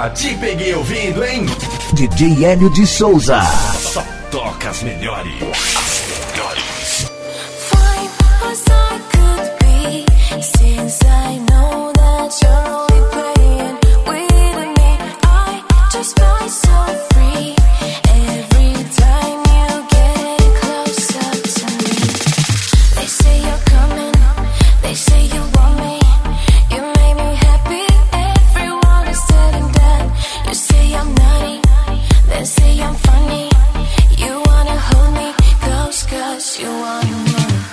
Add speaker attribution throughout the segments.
Speaker 1: Te peguei ouvindo, hein?
Speaker 2: DJ Hélio de Souza.
Speaker 1: Só toca as melhores. As melhores.
Speaker 3: Fine as I could be, since I know that you're only playing with me. I just fly so free every time you get closer to me. They say you're coming, they say you want me. You make me happy, everyone is telling that. You say I'm naughty, then say I'm funny. You wanna hold me close, cause you want me.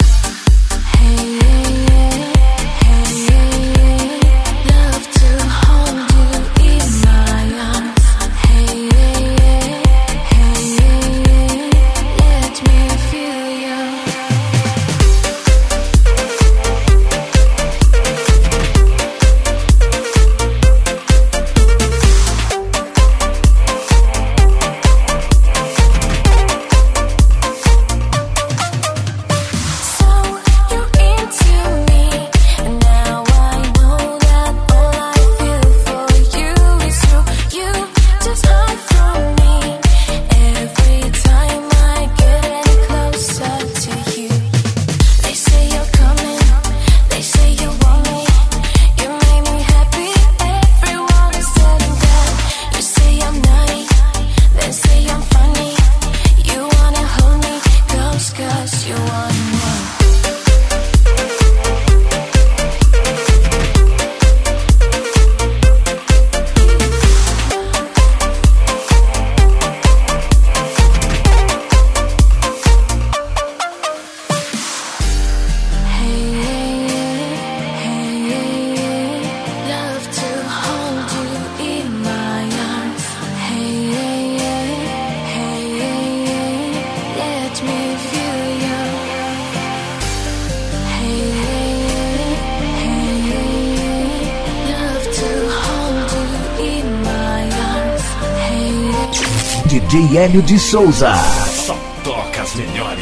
Speaker 2: DJ Hélio de Souza.
Speaker 1: Só toca as melhores.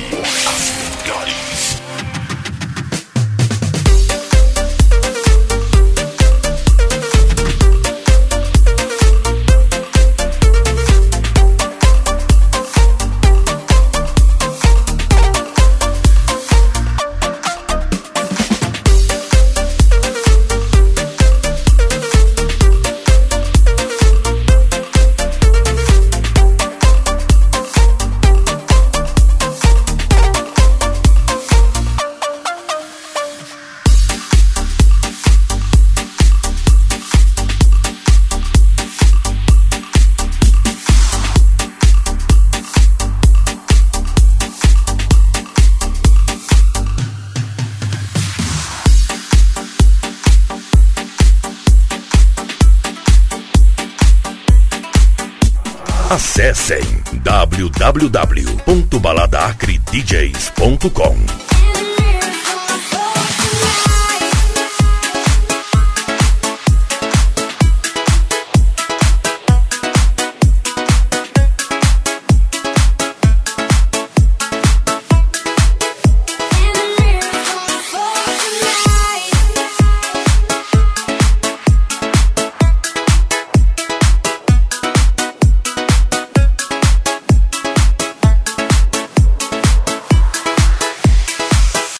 Speaker 1: As melhores.
Speaker 4: Acessem www.baladaacredjs.com.